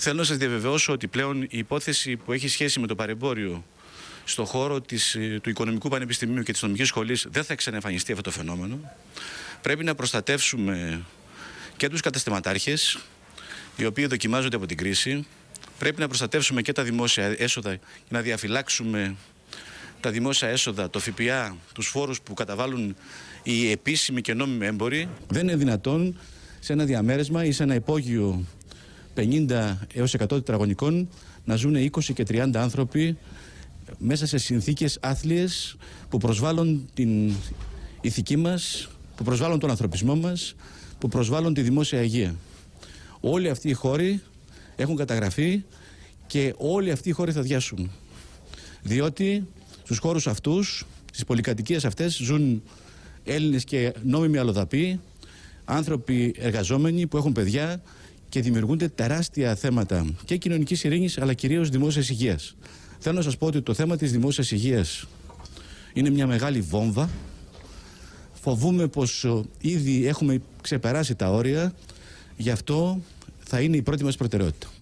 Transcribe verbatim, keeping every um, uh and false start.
Θέλω να σας διαβεβαιώσω ότι πλέον η υπόθεση που έχει σχέση με το παρεμπόριο στον χώρο της, του Οικονομικού Πανεπιστημίου και της Νομικής Σχολής δεν θα ξαναεμφανιστεί αυτό το φαινόμενο. Πρέπει να προστατεύσουμε και τους καταστηματάρχες, οι οποίοι δοκιμάζονται από την κρίση. Πρέπει να προστατεύσουμε και τα δημόσια έσοδα και να διαφυλάξουμε τα δημόσια έσοδα, το ΦΠΑ, τους φόρους που καταβάλουν οι επίσημοι και νόμιμοι έμποροι. Δεν είναι δυνατόν σε ένα διαμέρισμα ή σε ένα υπόγειο πενήντα έως εκατό τετραγωνικών να ζουν είκοσι και τριάντα άνθρωποι μέσα σε συνθήκες άθλιες που προσβάλλουν την ηθική μας, που προσβάλλουν τον ανθρωπισμό μας, που προσβάλλουν τη δημόσια υγεία. Όλοι αυτοί οι χώροι έχουν καταγραφεί και όλοι αυτοί οι χώροι θα διάσουν. Διότι στους χώρους αυτούς, στις πολυκατοικίες αυτές, ζουν Έλληνες και νόμιμοι αλλοδαποί, άνθρωποι εργαζόμενοι που έχουν παιδιά και δημιουργούνται τεράστια θέματα και κοινωνικής ειρήνης αλλά κυρίως δημόσιας υγείας. Θέλω να σας πω ότι το θέμα της δημόσιας υγείας είναι μια μεγάλη βόμβα. Φοβούμαι πως ήδη έχουμε ξεπεράσει τα όρια, γι' αυτό θα είναι η πρώτη μας προτεραιότητα.